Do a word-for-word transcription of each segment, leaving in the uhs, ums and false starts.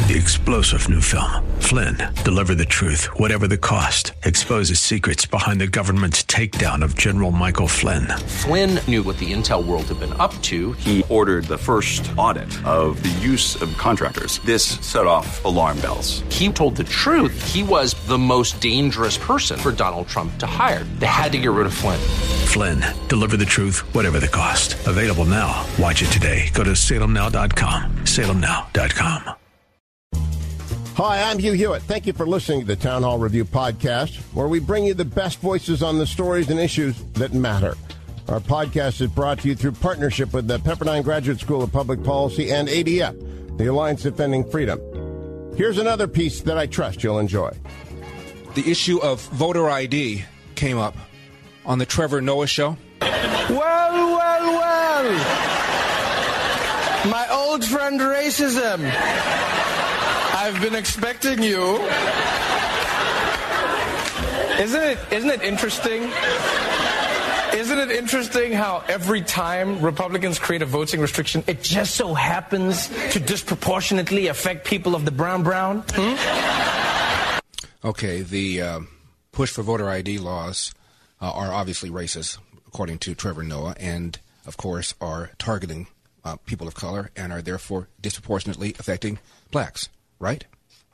The explosive new film, Flynn, deliver the truth, whatever the cost, exposes secrets behind the government's takedown of General Michael Flynn. Flynn knew what the intel world had been up to. He ordered the first audit of the use of contractors. This set off alarm bells. He told the truth. He was the most dangerous person for Donald Trump to hire. They had to get rid of Flynn. Flynn, deliver the truth, whatever the cost. Available now. Watch it today. Go to salem now dot com. salem now dot com. Hi, I'm Hugh Hewitt. Thank you for listening to the Town Hall Review podcast, where we bring you the best voices on the stories and issues that matter. Our podcast is brought to you through partnership with the Pepperdine Graduate School of Public Policy and A D F, the Alliance Defending Freedom. Here's another piece that I trust you'll enjoy. The issue of voter I D came up on the Trevor Noah show. Well, well, well. My old friend racism. I've been expecting you. Isn't it, isn't it interesting? Isn't it interesting how every time Republicans create a voting restriction, it just so happens to disproportionately affect people of the brown brown? Hmm? Okay, the uh, push for voter I D laws uh, are obviously racist, according to Trevor Noah, and, of course, are targeting uh, people of color and are therefore disproportionately affecting blacks. Right?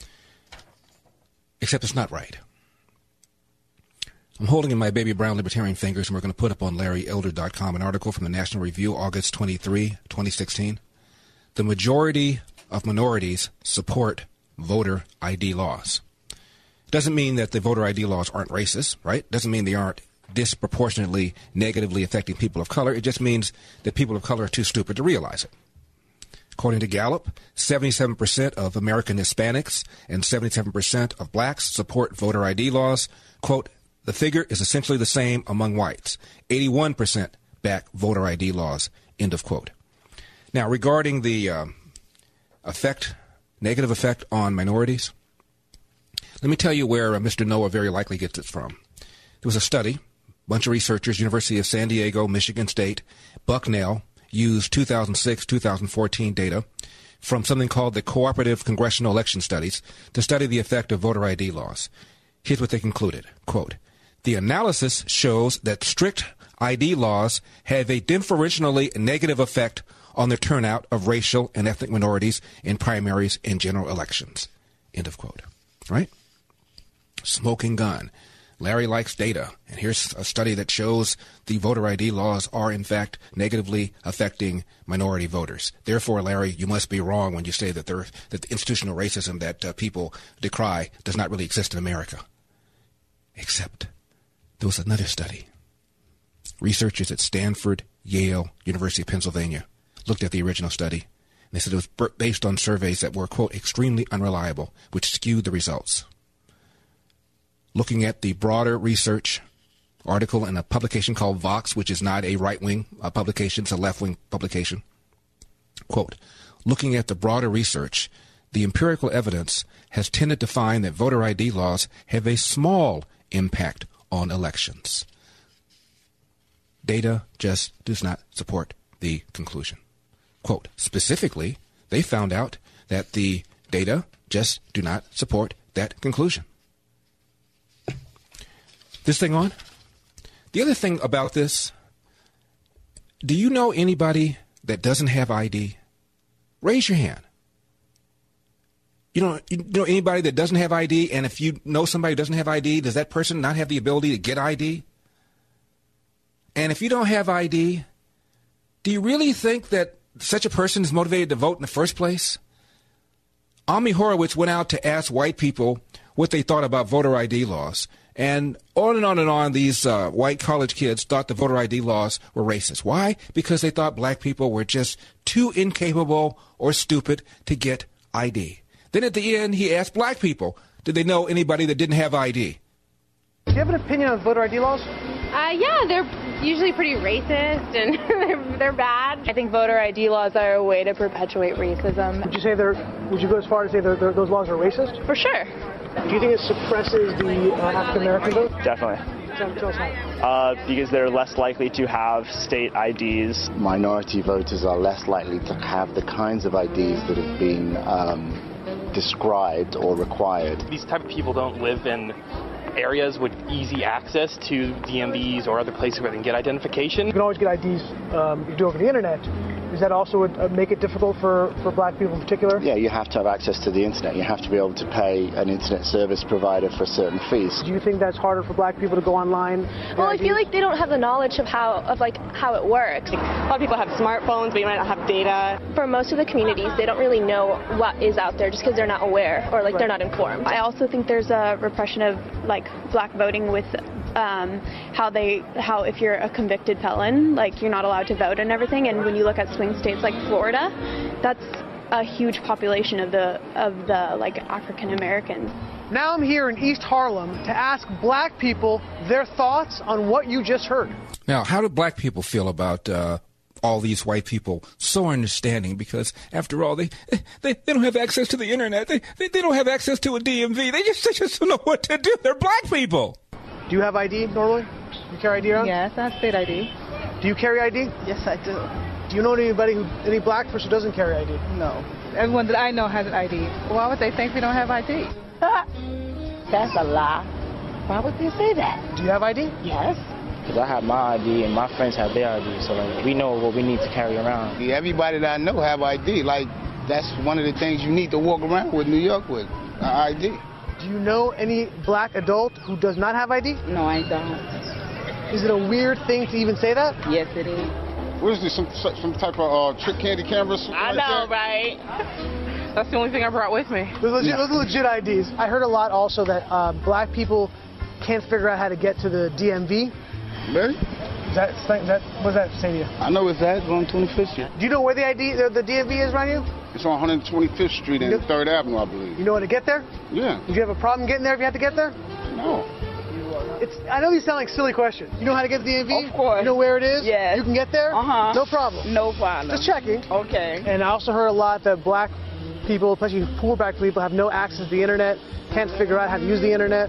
Except it's not right. I'm holding in my baby brown libertarian fingers, and we're going to put up on Larry Elder dot com an article from the National Review, August twenty-third, twenty sixteen. The majority of minorities support voter I D laws. Doesn't mean that the voter I D laws aren't racist, right? Doesn't mean they aren't disproportionately negatively affecting people of color. It just means that people of color are too stupid to realize it. According to Gallup, seventy-seven percent of American Hispanics and seventy-seven percent of blacks support voter I D laws. Quote, the figure is essentially the same among whites. eighty-one percent back voter I D laws, end of quote. Now, regarding the um, effect, negative effect on minorities, let me tell you where uh, Mister Noah very likely gets it from. There was a study, a bunch of researchers, University of San Diego, Michigan State, Bucknell, used two thousand six two thousand fourteen data from something called the Cooperative Congressional Election Studies to study the effect of voter I D laws. Here's what they concluded. Quote, the analysis shows that strict I D laws have a differentially negative effect on the turnout of racial and ethnic minorities in primaries and general elections. End of quote. Right? Smoking gun. Larry likes data, and here's a study that shows the voter I D laws are, in fact, negatively affecting minority voters. Therefore, Larry, you must be wrong when you say that, there, that the institutional racism that uh, people decry does not really exist in America. Except there was another study. Researchers at Stanford, Yale, University of Pennsylvania looked at the original study, and they said it was based on surveys that were, quote, extremely unreliable, which skewed the results. Looking at the broader research article in a publication called Vox, which is not a right-wing uh, publication, it's a left-wing publication. Quote, looking at the broader research, the empirical evidence has tended to find that voter I D laws have a small impact on elections. Data just does not support the conclusion. Quote, specifically, they found out that the data just do not support that conclusion. This thing on? The other thing about this, do you know anybody that doesn't have I D? Raise your hand. You know, you know anybody that doesn't have I D, and if you know somebody who doesn't have I D, does that person not have the ability to get I D? And if you don't have I D, do you really think that such a person is motivated to vote in the first place? Ami Horowitz went out to ask white people what they thought about voter I D laws. And on and on and on, these uh, white college kids thought the voter I D laws were racist. Why? Because they thought black people were just too incapable or stupid to get I D. Then at the end, he asked black people, did they know anybody that didn't have I D? Do you have an opinion on voter I D laws? Uh, yeah, they're usually pretty racist and they're, they're bad. I think voter I D laws are a way to perpetuate racism. Would you say they're, would you go as far as say they're, they're, those laws are racist? For sure. Do you think it suppresses the uh, African-American vote? Definitely. Tell, tell us how. Uh, because they're less likely to have state I Ds. Minority voters are less likely to have the kinds of I Ds that have been um, described or required. These type of people don't live in areas with easy access to D M Vs or other places where they can get identification. You can always get I Ds um, you do over the internet. Does that also uh, make it difficult for, for black people in particular? Yeah, you have to have access to the internet. You have to be able to pay an internet service provider for certain fees. Do you think that's harder for black people to go online? Well, I feel like they don't have the knowledge of how of like how it works. A lot of people have smartphones, but you might not have data. For most of the communities, they don't really know what is out there just because they're not aware or like right. they're not informed. I also think there's a repression of like black voting with um, how they how if you're a convicted felon, like you're not allowed to vote and everything. And when you look at swing states like Florida, that's a huge population of the of the like African Americans. Now I'm here in East Harlem to ask black people their thoughts on what you just heard. Now, how do black people feel about uh, all these white people so understanding? Because after all, they they, they don't have access to the internet. They, they they don't have access to a D M V. They just they just don't know what to do. They're black people. Do you have I D normally? You carry I D around? Yes, I have state I D. Do you carry I D? Yes, I do. Do you know anybody, who, any black person who doesn't carry I D? No. Everyone that I know has an I D. Why would they think we don't have I D? That's a lie. Why would they say that? Do you have I D? Yes. Because I have my I D and my friends have their I D, so like, we know what we need to carry around. Yeah, everybody that I know have I D. Like, that's one of the things you need to walk around with New York with, an I D. Do you know any black adult who does not have I D? No, I don't. Is it a weird thing to even say that? Yes, it is. What is this, some, some type of uh, trick candy camera? I like know, that? right? That's the only thing I brought with me. Those legit, those are legit I Ds. I heard a lot also that uh, black people can't figure out how to get to the D M V. Really? Is that, is that, what does that say to you? I know it's that, it's on twenty-fifth Street. Do you know where the I D, the, the D M V is around you? It's on one twenty-fifth Street and you know, third Avenue, I believe. You know how to get there? Yeah. Did you have a problem getting there if you had to get there? No. It's, I know these sound like silly questions. You know how to get to the D M V? Of course. You know where it is? Yes. You can get there? Uh-huh. No problem. No problem. Just checking. Okay. And I also heard a lot that black people, especially poor black people, have no access to the internet, can't figure out how to use the internet.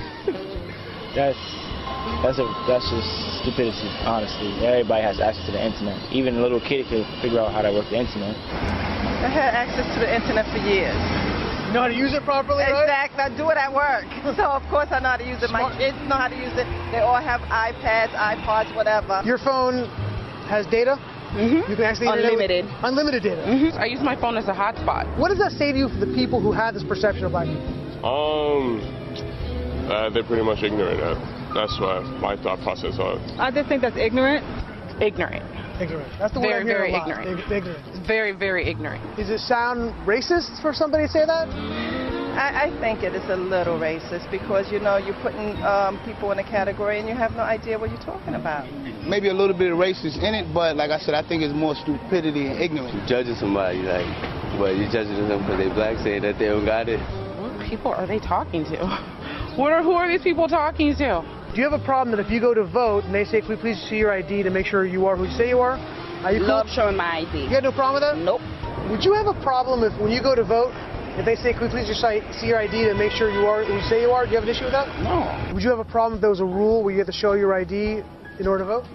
That's that's a that's just stupidity, honestly. Everybody has access to the internet. Even a little kid can figure out how to work the internet. I had access to the internet for years. You know how to use it properly, right? Exactly. I do it at work. So, of course, I know how to use it. My Smart. kids know how to use it. They all have iPads, iPods, whatever. Your phone has data? Mm-hmm. You can actually Unlimited. With, unlimited data. Mm-hmm. I use my phone as a hotspot. What does that say to you for the people who have this perception of black people? Um, uh, they're pretty much ignorant. Uh, that's what my thought process was. I just think that's ignorant. Ignorant. Ignorant. That's the very, word I'm very hearing a lot. ignorant. Ignorant. Very, very ignorant. Does it sound racist for somebody to say that? I, I think it is a little racist because, you know, you're putting um, people in a category and you have no idea what you're talking about. Maybe a little bit of racist in it, but like I said, I think it's more stupidity and ignorance. You're judging somebody, like, but you're judging them because they black, saying that they don't got it. What people are they talking to? What are, who are these people talking to? Do you have a problem that if you go to vote and they say, can we please see your I D to make sure you are who you say you are? Are you Love cool? showing my I D. You got no problem with that? Nope. Would you have a problem if when you go to vote, if they say, can we please just see your I D to make sure you are who you say you are? Do you have an issue with that? No. Would you have a problem if there was a rule where you have to show your I D in order to vote?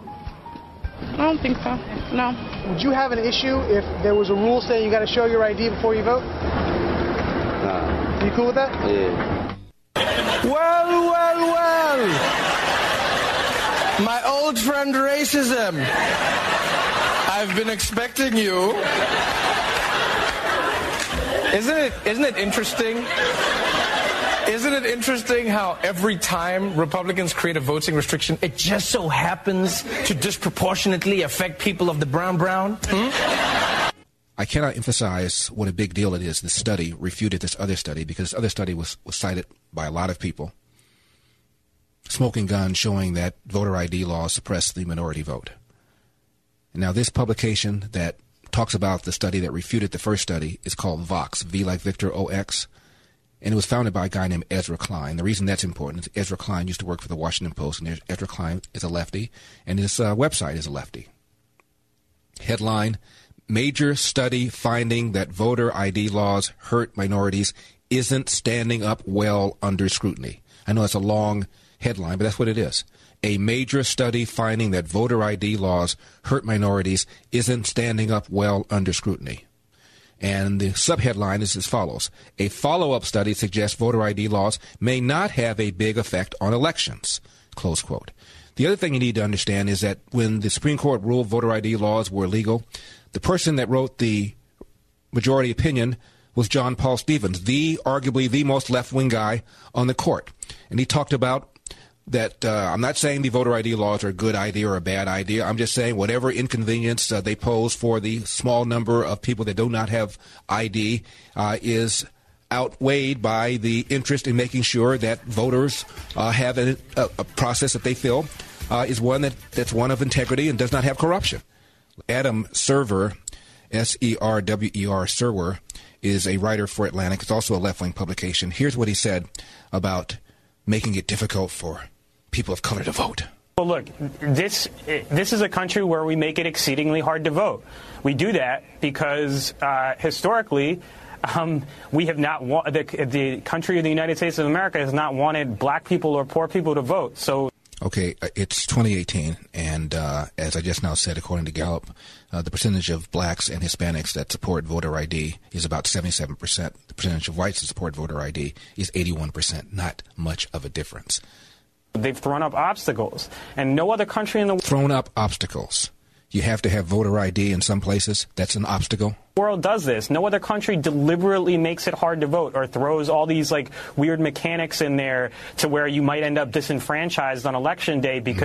I don't think so. No. Would you have an issue if there was a rule saying you got to show your I D before you vote? Nah. Are you cool with that? Yeah. Well, well, well. My old friend racism. I've been expecting you. Isn't it isn't it interesting? Isn't it interesting how every time Republicans create a voting restriction, it just so happens to disproportionately affect people of the brown brown? Hmm? I cannot emphasize what a big deal it is. This study refuted this other study because this other study was, was cited by a lot of people. Smoking gun showing that voter I D laws suppress the minority vote. And now this publication that talks about the study that refuted the first study is called Vox, V like Victor, O X. And it was founded by a guy named Ezra Klein. The reason that's important is Ezra Klein used to work for the Washington Post, and Ezra Klein is a lefty, and his uh, website is a lefty. Headline, Major Study Finding That Voter I D Laws Hurt Minorities Isn't Standing Up Well Under Scrutiny. I know that's a long headline, but that's what it is. A major study finding that voter I D laws hurt minorities isn't standing up well under scrutiny. And the subheadline is as follows. A follow-up study suggests voter I D laws may not have a big effect on elections, close quote. The other thing you need to understand is that when the Supreme Court ruled voter I D laws were legal, the person that wrote the majority opinion was John Paul Stevens, the arguably the most left-wing guy on the court. And he talked about that uh, I'm not saying the voter I D laws are a good idea or a bad idea. I'm just saying whatever inconvenience uh, they pose for the small number of people that do not have I D uh, is outweighed by the interest in making sure that voters uh, have a, a, a process that they feel uh, is one that, that's one of integrity and does not have corruption. Adam Serwer, S E R W E R, Serwer, is a writer for Atlantic. It's also a left-wing publication. Here's what he said about making it difficult for people of color to vote. Well, look, this this is a country where we make it exceedingly hard to vote. We do that because uh, historically, um, we have not wa- the, the country of the United States of America has not wanted black people or poor people to vote. So. Okay, it's twenty eighteen, and uh, as I just now said, according to Gallup, uh, the percentage of blacks and Hispanics that support voter I D is about seventy-seven percent. The percentage of whites that support voter I D is eighty-one percent. Not much of a difference. They've thrown up obstacles, and no other country in the world... Thrown up obstacles. You have to have voter I D in some places. That's an obstacle. The world does this. No other country deliberately makes it hard to vote or throws all these like weird mechanics in there to where you might end up disenfranchised on election day because...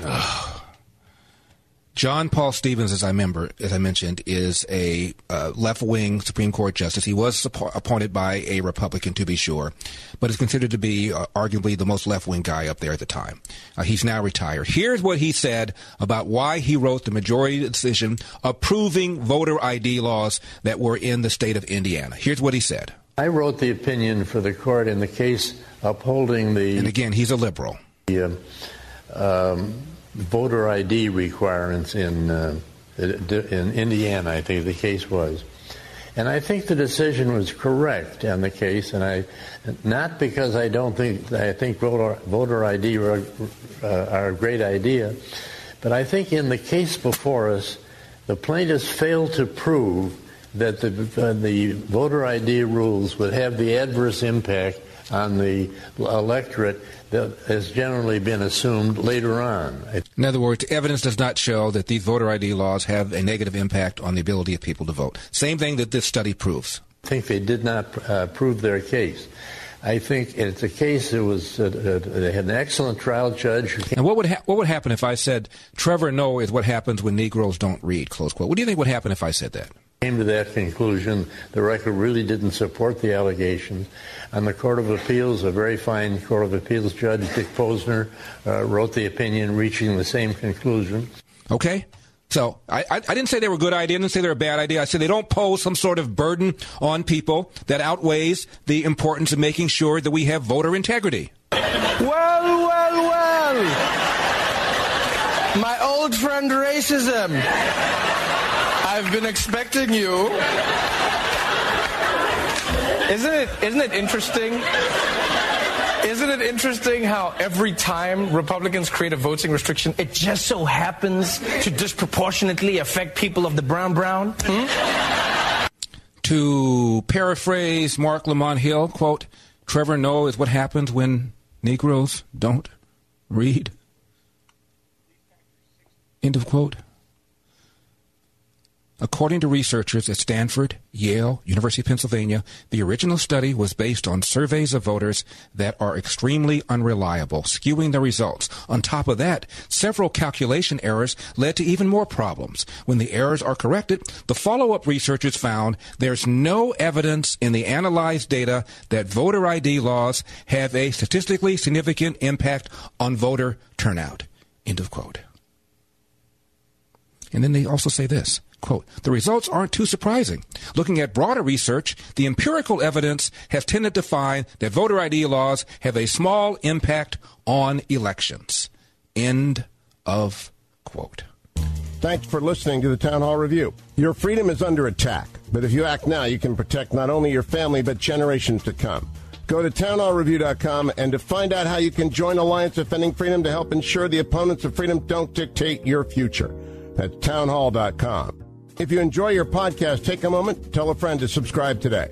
John Paul Stevens, as I remember, as I mentioned, is a uh, left-wing Supreme Court justice. He was suppo- appointed by a Republican, to be sure, but is considered to be uh, arguably the most left-wing guy up there at the time. Uh, he's now retired. Here's what he said about why he wrote the majority decision approving voter I D laws that were in the state of Indiana. Here's what he said. I wrote the opinion for the court in the case upholding the... And again, he's a liberal. The, uh, um, voter I D requirements in uh, in Indiana, I think the case was. And I think the decision was correct on the case, and I, not because I don't think, I think voter, voter I D are, uh, are a great idea, but I think in the case before us, the plaintiffs failed to prove that the, uh, the voter I D rules would have the adverse impact on the electorate that has generally been assumed later on. In other words, evidence does not show that these voter I D laws have a negative impact on the ability of people to vote. Same thing that this study proves. I think they did not uh, prove their case. I think it's a case that was, uh, uh, they had an excellent trial judge. Who came and what would ha- what would happen if I said, Trevor Noah is what happens when Negroes don't read, close quote? What do you think would happen if I said that? Came to that conclusion. The record really didn't support the allegations. On the Court of Appeals, a very fine Court of Appeals judge, Dick Posner, uh, wrote the opinion reaching the same conclusion. Okay. So I, I, I didn't say they were a good idea. I didn't say they're a bad idea. I said they don't pose some sort of burden on people that outweighs the importance of making sure that we have voter integrity. Well, well, well. My old friend racism. I've been expecting you. Isn't it isn't it interesting? Isn't it interesting how every time Republicans create a voting restriction, it just so happens to disproportionately affect people of the brown brown? Hmm? To paraphrase Mark Lamont Hill, quote, Trevor Noah is what happens when Negroes don't read. End of quote. According to researchers at Stanford, Yale, University of Pennsylvania, the original study was based on surveys of voters that are extremely unreliable, skewing the results. On top of that, several calculation errors led to even more problems. When the errors are corrected, the follow-up researchers found there's no evidence in the analyzed data that voter I D laws have a statistically significant impact on voter turnout. End of quote. And then they also say this. Quote, the results aren't too surprising. Looking at broader research, the empirical evidence has tended to find that voter I D laws have a small impact on elections. End of quote. Thanks for listening to the Town Hall Review. Your freedom is under attack, but if you act now, you can protect not only your family, but generations to come. Go to town hall review dot com and to find out how you can join Alliance Defending Freedom to help ensure the opponents of freedom don't dictate your future. That's town hall dot com. If you enjoy your podcast, take a moment, tell a friend to subscribe today.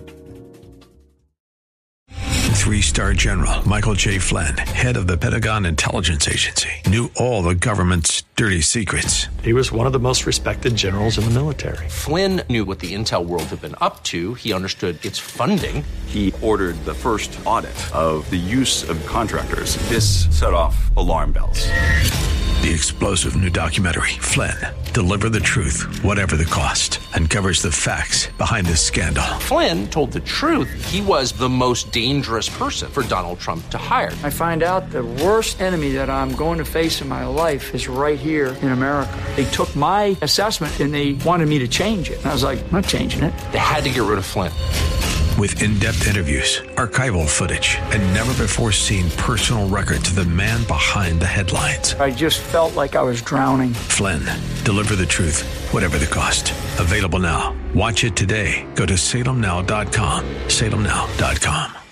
Three-star General Michael J. Flynn, head of the Pentagon Intelligence Agency, knew all the government's dirty secrets. He was one of the most respected generals in the military. Flynn knew what the intel world had been up to. He understood its funding. He ordered the first audit of the use of contractors. This set off alarm bells. The explosive new documentary, Flynn, Deliver the Truth, Whatever the Cost, uncovers the facts behind this scandal. Flynn told the truth. He was the most dangerous person for Donald Trump to hire. I find out the worst enemy that I'm going to face in my life is right here in America. They took my assessment and they wanted me to change it. And I was like, I'm not changing it. They had to get rid of Flynn. With in-depth interviews, archival footage, and never-before-seen personal records of the man behind the headlines. I just felt like I was drowning. Flynn, Deliver the Truth, Whatever the Cost. Available now. Watch it today. Go to salem now dot com. salem now dot com.